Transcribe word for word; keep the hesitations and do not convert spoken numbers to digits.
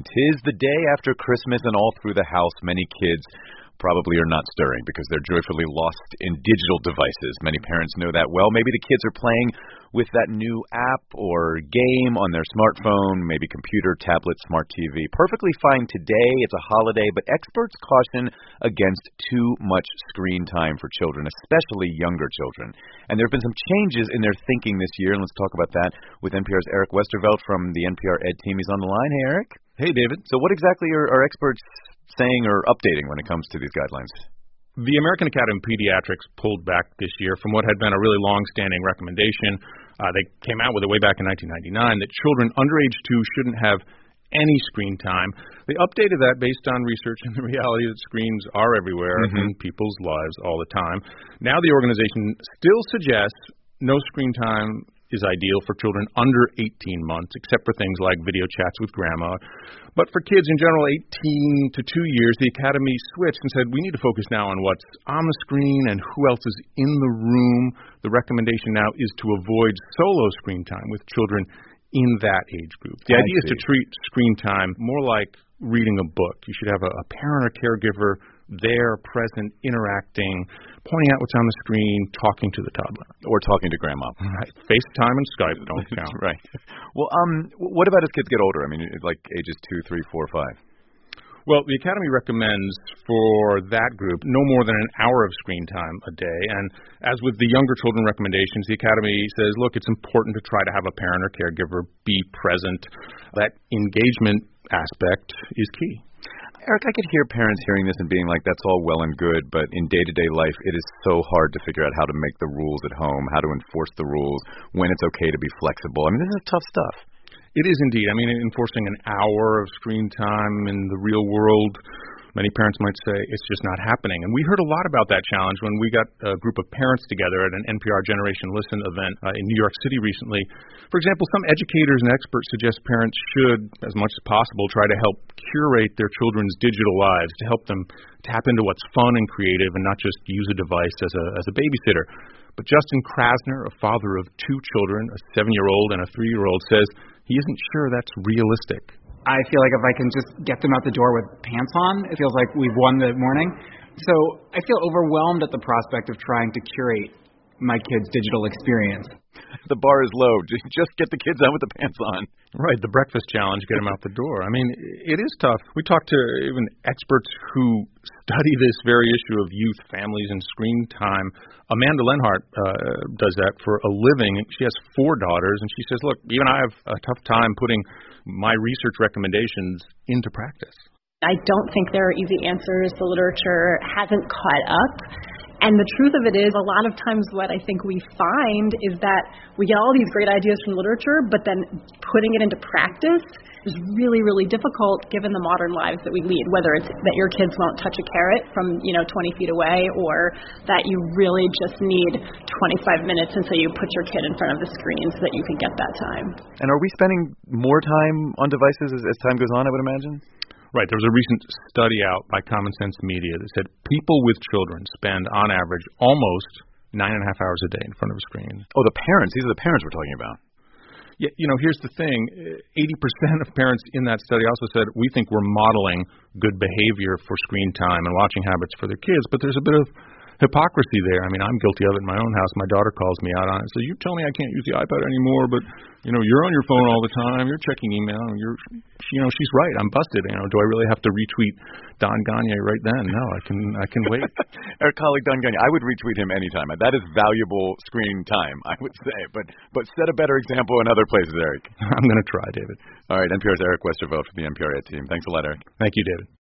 'Tis the day after Christmas, and all through the house many kids probably are not stirring because they're joyfully lost in digital devices. Many parents know that well. Maybe the kids are playing with that new app or game on their smartphone, maybe computer, tablet, smart T V. Perfectly fine today. It's a holiday, but experts caution against too much screen time for children, especially younger children. And there have been some changes in their thinking this year, and let's talk about that with N P R's Eric Westervelt from the N P R Ed team. He's on the line. Hey, Eric. Hey, David. So what exactly are, are experts saying or updating when it comes to these guidelines? The American Academy of Pediatrics pulled back this year from what had been a really long-standing recommendation. Uh, they came out with it way back in nineteen ninety-nine that children under age two shouldn't have any screen time. They updated that based on research and the reality that screens are everywhere mm-hmm. in people's lives all the time. Now the organization still suggests no screen time is ideal for children under eighteen months, except for things like video chats with grandma. But for kids in general, eighteen to two years, the Academy switched and said, we need to focus now on what's on the screen and who else is in the room. The recommendation now is to avoid solo screen time with children in that age group. The I idea see. is to treat screen time more like reading a book. You should have a, a parent or caregiver there, present, interacting, pointing out what's on the screen, talking to the toddler. Or talking to grandma. Right. FaceTime and Skype don't count. Right. Well, um, what about as kids get older? I mean, like ages two, three, four, five? Well, the Academy recommends for that group no more than an hour of screen time a day. And as with the younger children recommendations, the Academy says, look, it's important to try to have a parent or caregiver be present. That engagement aspect is key. Eric, I could hear parents hearing this and being like, that's all well and good, but in day-to-day life, it is so hard to figure out how to make the rules at home, how to enforce the rules, when it's okay to be flexible. I mean, this is tough stuff. It is indeed. I mean, enforcing an hour of screen time in the real world, many parents might say it's just not happening. And we heard a lot about that challenge when we got a group of parents together at an N P R Generation Listen event uh, in New York City recently. For example, some educators and experts suggest parents should, as much as possible, try to help curate their children's digital lives to help them tap into what's fun and creative and not just use a device as a, as a babysitter. But Justin Krasner, a father of two children, a seven-year-old and a three-year-old, says he isn't sure that's realistic. I feel like if I can just get them out the door with pants on, it feels like we've won the morning. So I feel overwhelmed at the prospect of trying to curate my kids' digital experience. The bar is low. Just, just get the kids out with the pants on. Right, the breakfast challenge, get them out the door. I mean, it is tough. We talk to even experts who study this very issue of youth, families, and screen time. Amanda Lenhart uh, does that for a living. She has four daughters, and she says, look, even I have a tough time putting my research recommendations into practice. I don't think there are easy answers. The literature hasn't caught up. And the truth of it is, a lot of times what I think we find is that we get all these great ideas from literature, but then putting it into practice is really, really difficult given the modern lives that we lead, whether it's that your kids won't touch a carrot from, you know, twenty feet away, or that you really just need twenty-five minutes until you put your kid in front of the screen so that you can get that time. And are we spending more time on devices as, as time goes on, I would imagine? Right. There was a recent study out by Common Sense Media that said people with children spend, on average, almost nine and a half hours a day in front of a screen. Oh, the parents. These are the parents we're talking about. Yeah, you know, here's the thing. eighty percent of parents in that study also said, we think we're modeling good behavior for screen time and watching habits for their kids, but there's a bit of hypocrisy there. I mean, I'm guilty of it in my own house. My daughter calls me out on it. So you tell me I can't use the iPad anymore, but, you know, you're on your phone all the time. You're checking email. And you're, you know, she's right. I'm busted. You know, do I really have to retweet Don Gagne right then? No, I can I can wait. Our colleague Don Gagne, I would retweet him anytime. That is valuable screen time, I would say. But but set a better example in other places, Eric. I'm going to try, David. All right, N P R's Eric Westervelt from the N P R Ed team. Thanks a lot, Eric. Thank you, David.